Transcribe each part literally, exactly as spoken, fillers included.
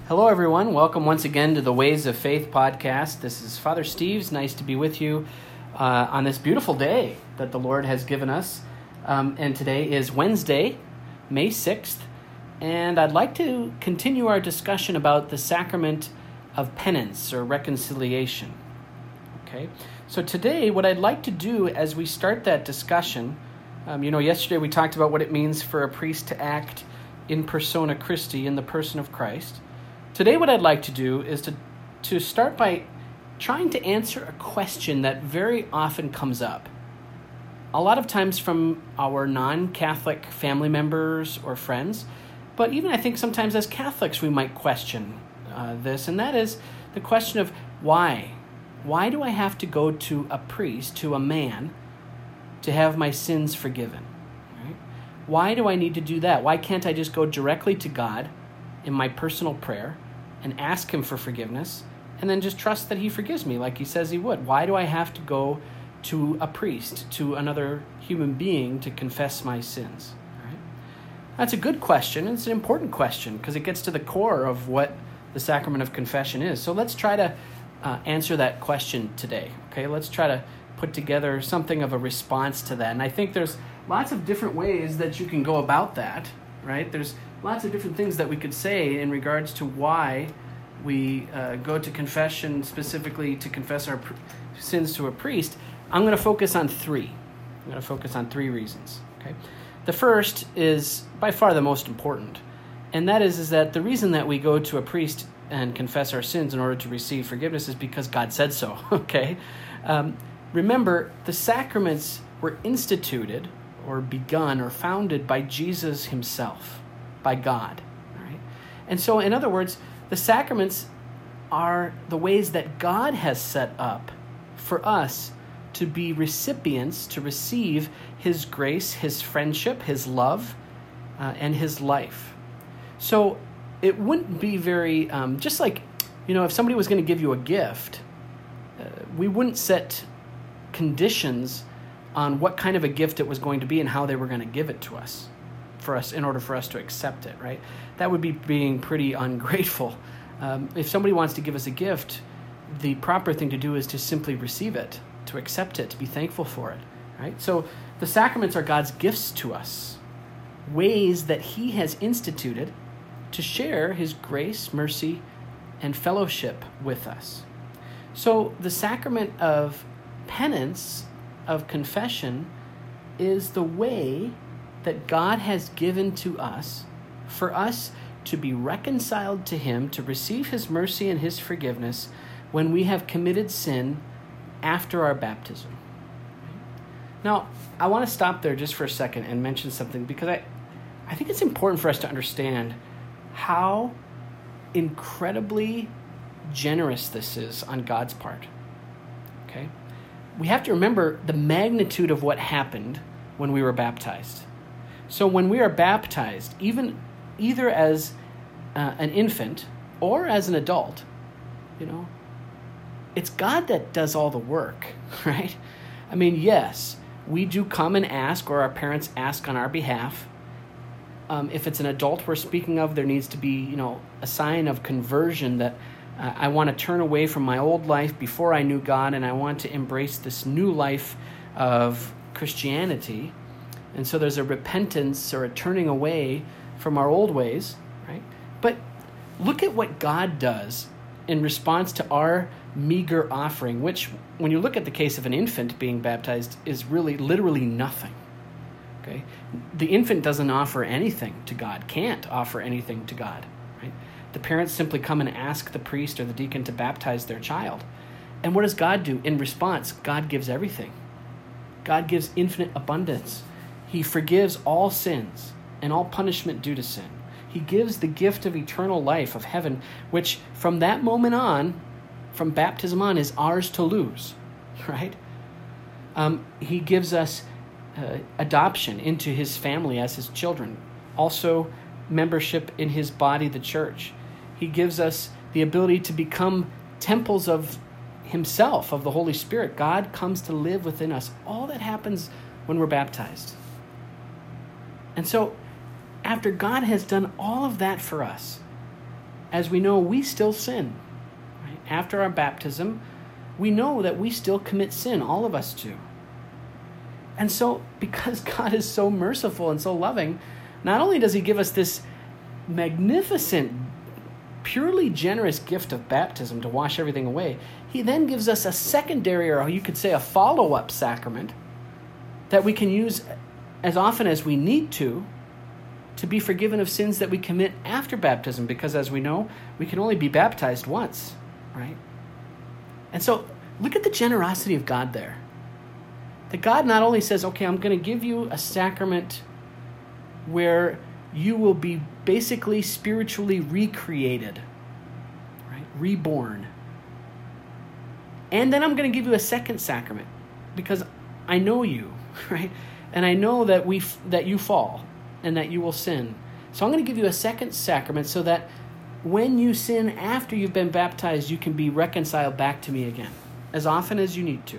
Hello, everyone. Welcome once again to the Ways of Faith podcast. This is Father Steve's. Nice to be with you uh, on this beautiful day that the Lord has given us. Um, and today is Wednesday, May sixth. And I'd like to continue our discussion about the sacrament of penance or reconciliation. Okay. So today, what I'd like to do as we start that discussion, um, you know, yesterday we talked about what it means for a priest to act in persona Christi, in the person of Christ. Today what I'd like to do is to, to start by trying to answer a question that very often comes up. A lot of times from our non-Catholic family members or friends, but even I think sometimes as Catholics we might question uh, this, and that is the question of why? Why do I have to go to a priest, to a man, to have my sins forgiven? Right? Why do I need to do that? Why can't I just go directly to God in my personal prayer and ask him for forgiveness and then just trust that he forgives me like he says he would? Why do I have to go to a priest, to another human being to confess my sins? Right? That's a good question. It's an important question because it gets to the core of what the sacrament of confession is. So let's try to uh, answer that question today. Okay, let's try to put together something of a response to that. And I think there's lots of different ways that you can go about that, right? There's lots of different things that we could say in regards to why we uh, go to confession, specifically to confess our pr- sins to a priest. I'm going to focus on three. I'm going to focus on three reasons. Okay, the first is by far the most important, and that is, is that the reason that we go to a priest and confess our sins in order to receive forgiveness is because God said so. Okay, um, remember, the sacraments were instituted or begun or founded by Jesus himself, by God. All right? And so, in other words, the sacraments are the ways that God has set up for us to be recipients, to receive his grace, his friendship, his love, uh, and his life. So it wouldn't be very, um, just like, you know, if somebody was going to give you a gift, uh, we wouldn't set conditions on what kind of a gift it was going to be and how they were going to give it to us. For us, in order for us to accept it, right? That would be being pretty ungrateful. Um, if somebody wants to give us a gift, the proper thing to do is to simply receive it, to accept it, to be thankful for it, right? So the sacraments are God's gifts to us, ways that he has instituted to share his grace, mercy, and fellowship with us. So the sacrament of penance, of confession, is the way that God has given to us for us to be reconciled to him, to receive his mercy and his forgiveness when we have committed sin after our baptism. Now, I want to stop there just for a second and mention something because I, I think it's important for us to understand how incredibly generous this is on God's part. Okay? We have to remember the magnitude of what happened when we were baptized. So when we are baptized, even either as uh, an infant or as an adult, you know, it's God that does all the work, right? I mean, yes, we do come and ask, or our parents ask on our behalf. Um, if it's an adult we're speaking of, there needs to be, you know, a sign of conversion that uh, I want to turn away from my old life before I knew God, and I want to embrace this new life of Christianity. And so there's a repentance or a turning away from our old ways, right? But look at what God does in response to our meager offering, which, when you look at the case of an infant being baptized, is really literally nothing, okay? The infant doesn't offer anything to God, can't offer anything to God, right? The parents simply come and ask the priest or the deacon to baptize their child. And what does God do? In response, God gives everything. God gives infinite abundance. He forgives all sins and all punishment due to sin. He gives the gift of eternal life, of heaven, which from that moment on, from baptism on, is ours to lose, right? Um, he gives us uh, adoption into his family as his children, also membership in his body, the church. He gives us the ability to become temples of himself, of the Holy Spirit. God comes to live within us. All that happens when we're baptized. And so, after God has done all of that for us, as we know, we still sin. Right? After our baptism, we know that we still commit sin, all of us do. And so, because God is so merciful and so loving, not only does he give us this magnificent, purely generous gift of baptism to wash everything away, he then gives us a secondary, or you could say a follow-up sacrament that we can use as often as we need to, to be forgiven of sins that we commit after baptism, because as we know, we can only be baptized once, right? And so, look at the generosity of God there. That God not only says, okay, I'm going to give you a sacrament where you will be basically spiritually recreated, right? Reborn. And then I'm going to give you a second sacrament because I know you, right? And I know that we that you fall and that you will sin. So I'm going to give you a second sacrament so that when you sin after you've been baptized, you can be reconciled back to me again, as often as you need to.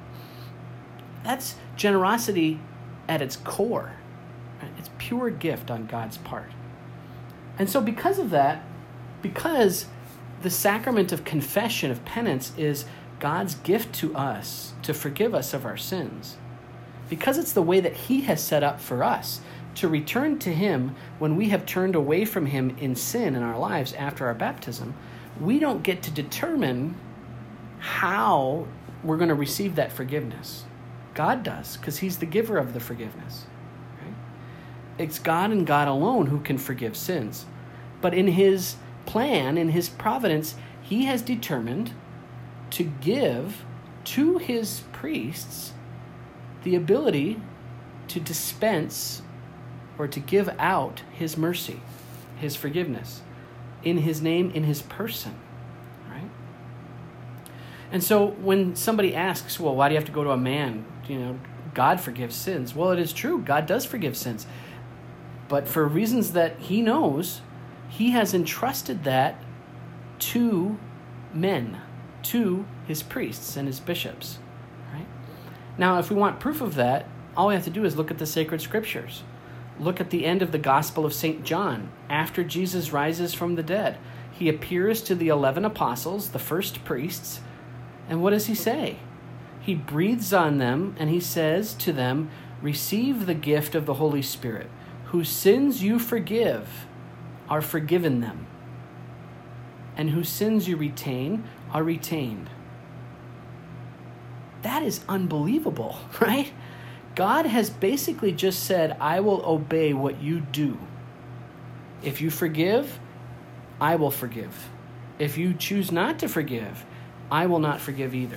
That's generosity at its core. Right? It's pure gift on God's part. And so because of that, because the sacrament of confession, of penance, is God's gift to us to forgive us of our sins, because it's the way that he has set up for us to return to him when we have turned away from him in sin in our lives after our baptism, we don't get to determine how we're going to receive that forgiveness. God does, because he's the giver of the forgiveness. Right? It's God and God alone who can forgive sins. But in his plan, in his providence, he has determined to give to his priests the ability to dispense or to give out his mercy, his forgiveness, in his name, in his person. Right? And so when somebody asks, well, why do you have to go to a man? You know, God forgives sins. Well, it is true. God does forgive sins. But for reasons that he knows, he has entrusted that to men, to his priests and his bishops. Right? Now, if we want proof of that, all we have to do is look at the sacred scriptures. Look at the end of the Gospel of Saint John. After Jesus rises from the dead, he appears to the eleven apostles, the first priests, and what does he say? He breathes on them and he says to them, receive the gift of the Holy Spirit. Whose sins you forgive are forgiven them, and whose sins you retain are retained. That is unbelievable, right? God has basically just said, I will obey what you do. If you forgive, I will forgive. If you choose not to forgive, I will not forgive either.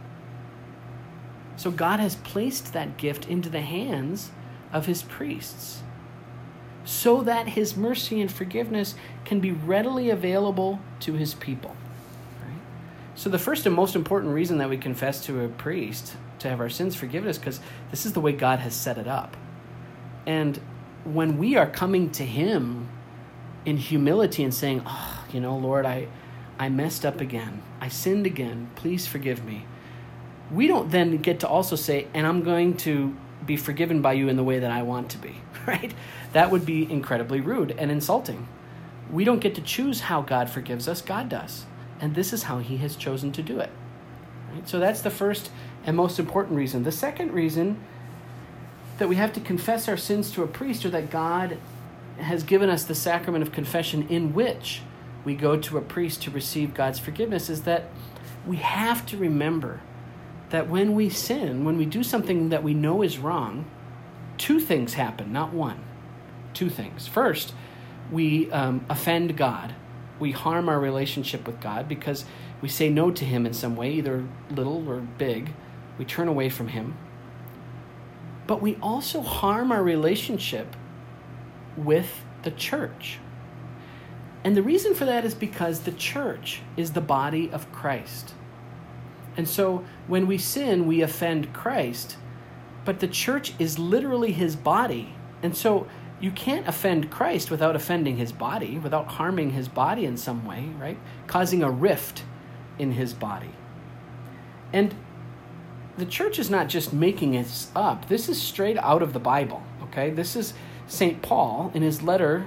So God has placed that gift into the hands of his priests so that his mercy and forgiveness can be readily available to his people. Right? So the first and most important reason that we confess to a priest to have our sins forgiven is because this is the way God has set it up. And when we are coming to him in humility and saying, oh, you know, Lord, I, I messed up again. I sinned again. Please forgive me. We don't then get to also say, and I'm going to be forgiven by you in the way that I want to be, right? That would be incredibly rude and insulting. We don't get to choose how God forgives us. God does. And this is how he has chosen to do it. Right? So that's the first and most important reason. The second reason that we have to confess our sins to a priest, or that God has given us the sacrament of confession in which we go to a priest to receive God's forgiveness, is that we have to remember that when we sin, when we do something that we know is wrong, two things happen, not one. Two things. First, we um, offend God. We harm our relationship with God because we say no to him in some way, either little or big. We turn away from him. But we also harm our relationship with the church. And the reason for that is because the church is the body of Christ. And so when we sin, we offend Christ, but the church is literally his body. And so you can't offend Christ without offending his body, without harming his body in some way, right? Causing a rift in his body. And the church is not just making this up. This is straight out of the Bible, okay? This is Saint Paul in his letter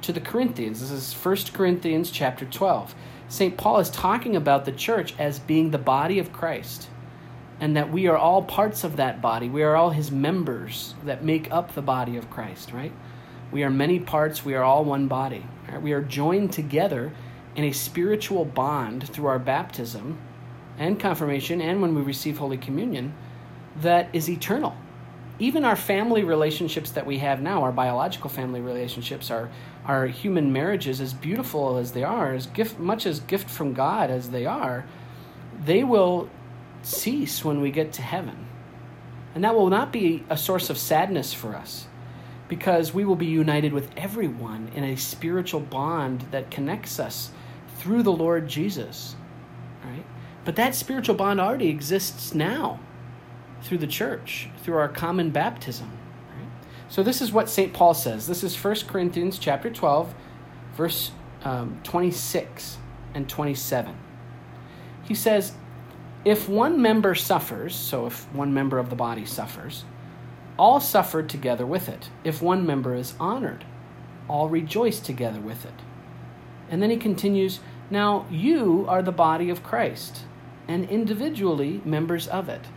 to the Corinthians. This is First Corinthians chapter twelve. Saint Paul is talking about the church as being the body of Christ, and that we are all parts of that body. We are all his members that make up the body of Christ, right? We are many parts. We are all one body. Right? We are joined together in a spiritual bond through our baptism and confirmation and when we receive Holy Communion that is eternal. Even our family relationships that we have now, our biological family relationships, our, our human marriages, as beautiful as they are, as gift, much as gift from God as they are, they will cease when we get to heaven. And that will not be a source of sadness for us, because we will be united with everyone in a spiritual bond that connects us through the Lord Jesus, right? But that spiritual bond already exists now through the church, through our common baptism, right? So this is what Saint Paul says. This is First Corinthians chapter twelve, verse um, twenty-six and twenty-seven. He says, if one member suffers, so if one member of the body suffers, all suffer together with it. If one member is honored, all rejoice together with it. And then he continues, now you are the body of Christ, and individually members of it.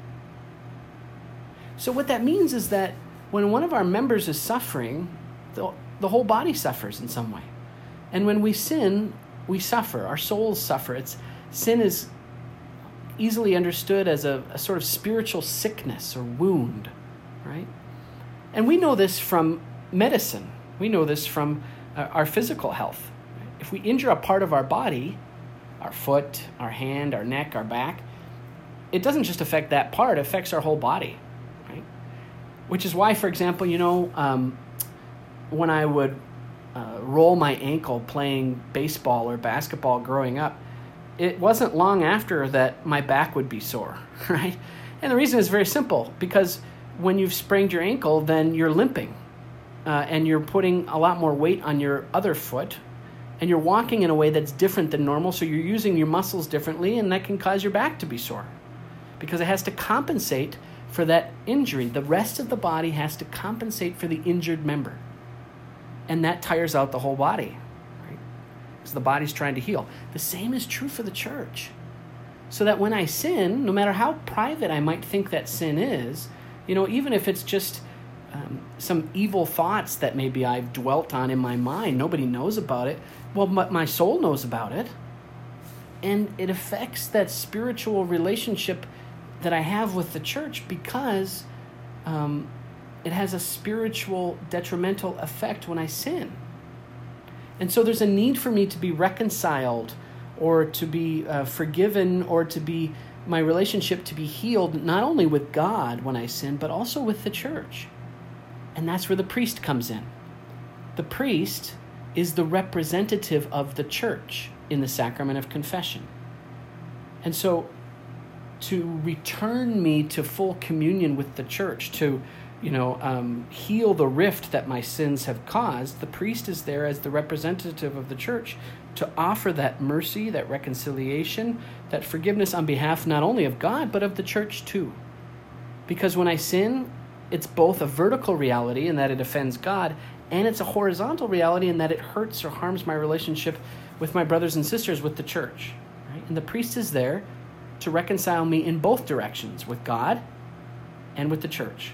So what that means is that when one of our members is suffering, the, the whole body suffers in some way. And when we sin, we suffer. Our souls suffer. It's, sin is easily understood as a, a sort of spiritual sickness or wound, right? And we know this from medicine. We know this from uh, our physical health. If we injure a part of our body, our foot, our hand, our neck, our back, it doesn't just affect that part, it affects our whole body, right? Which is why, for example, you know, um, when I would uh, roll my ankle playing baseball or basketball growing up, it wasn't long after that my back would be sore, right? And the reason is very simple, because when you've sprained your ankle, then you're limping, uh, and you're putting a lot more weight on your other foot, and you're walking in a way that's different than normal, so you're using your muscles differently, and that can cause your back to be sore, because it has to compensate for that injury. The rest of the body has to compensate for the injured member, and that tires out the whole body, right? Because the body's trying to heal. The same is true for the church. So that when I sin, no matter how private I might think that sin is, you know, even if it's just um, some evil thoughts that maybe I've dwelt on in my mind, nobody knows about it. Well, my, my soul knows about it. And it affects that spiritual relationship that I have with the church, because um, it has a spiritual detrimental effect when I sin. And so there's a need for me to be reconciled, or to be uh, forgiven, or to be my relationship to be healed, not only with God when I sin, but also with the church. And that's where the priest comes in. The priest is the representative of the church in the sacrament of confession. And so to return me to full communion with the church, to, you know, um, heal the rift that my sins have caused, the priest is there as the representative of the church to offer that mercy, that reconciliation, that forgiveness on behalf not only of God, but of the church too. Because when I sin, it's both a vertical reality in that it offends God, and it's a horizontal reality in that it hurts or harms my relationship with my brothers and sisters, with the church. Right? And the priest is there to reconcile me in both directions, with God and with the church.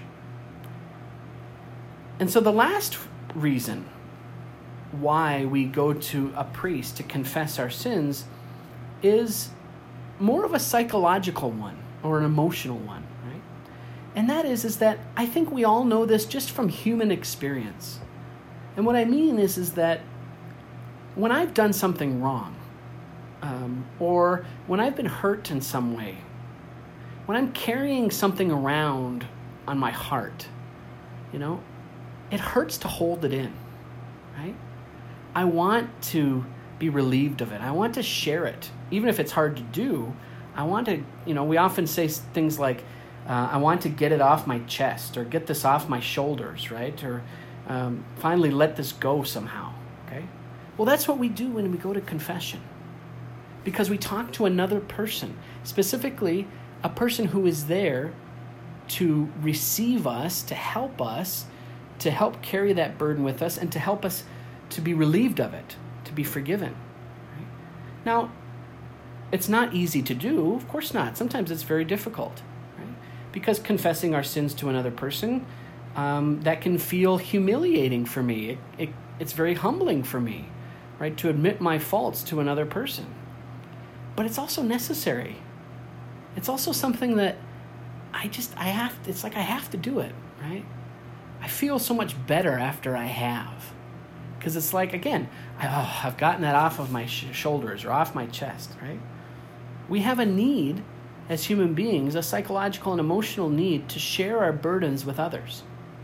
And so the last reason why we go to a priest to confess our sins is more of a psychological one, or an emotional one, right? And that is, is that I think we all know this just from human experience. And what I mean is, is that when I've done something wrong, um, or when I've been hurt in some way, when I'm carrying something around on my heart, you know, it hurts to hold it in, right? I want to be relieved of it. I want to share it. Even if it's hard to do, I want to, you know, we often say things like, uh, I want to get it off my chest, or get this off my shoulders, right? Or um, finally let this go somehow, okay? Well, that's what we do when we go to confession, because we talk to another person, specifically a person who is there to receive us, to help us, to help carry that burden with us, and to help us to be relieved of it, to be forgiven. Right? Now, it's not easy to do. Of course not. Sometimes it's very difficult. Right? Because confessing our sins to another person, um, that can feel humiliating for me. It, it, it's very humbling for me, right, to admit my faults to another person. But it's also necessary. It's also something that I just, I have, it's like I have to do it, right? I feel so much better after I have. Because it's like, again, I, oh, I've gotten that off of my sh- shoulders or off my chest, right? We have a need as human beings, a psychological and emotional need to share our burdens with others.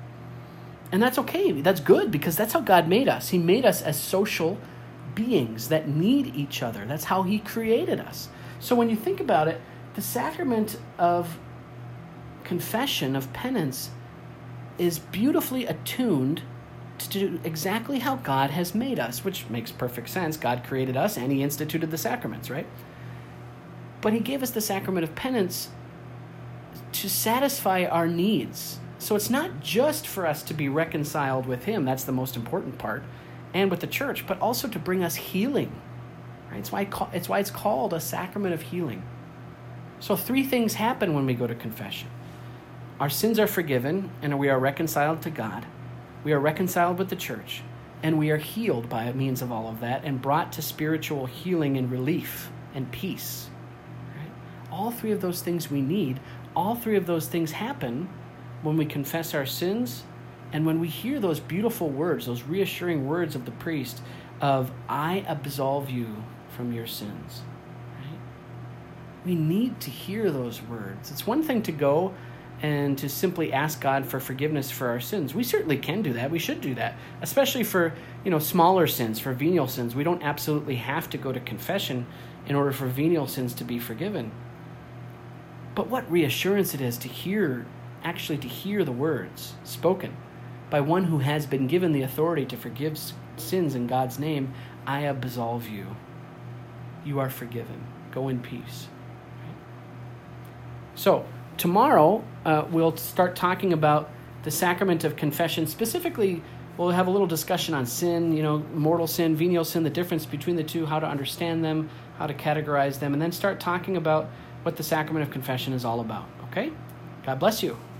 And that's okay. That's good because that's how God made us. He made us as social beings that need each other. That's how he created us. So when you think about it, the sacrament of confession, of penance, is beautifully attuned to do exactly how God has made us, which makes perfect sense. God created us and he instituted the sacraments, right? But he gave us the sacrament of penance to satisfy our needs. So it's not just for us to be reconciled with him, that's the most important part, and with the church, but also to bring us healing. Right? It's why it's why it's called a sacrament of healing. So three things happen when we go to confession. Our sins are forgiven, and we are reconciled to God. We are reconciled with the church, and we are healed by means of all of that and brought to spiritual healing and relief and peace. Right? All three of those things we need, all three of those things happen when we confess our sins and when we hear those beautiful words, those reassuring words of the priest of, I absolve you from your sins. Right? We need to hear those words. It's one thing to go and to simply ask God for forgiveness for our sins. We certainly can do that. We should do that, especially for, you know, smaller sins, for venial sins. We don't absolutely have to go to confession in order for venial sins to be forgiven. But what reassurance it is to hear, actually to hear the words spoken by one who has been given the authority to forgive sins in God's name. I absolve you. You are forgiven. Go in peace. Right? So, tomorrow, uh, we'll start talking about the sacrament of confession. Specifically, we'll have a little discussion on sin, you know, mortal sin, venial sin, the difference between the two, how to understand them, how to categorize them, and then start talking about what the sacrament of confession is all about. Okay? God bless you.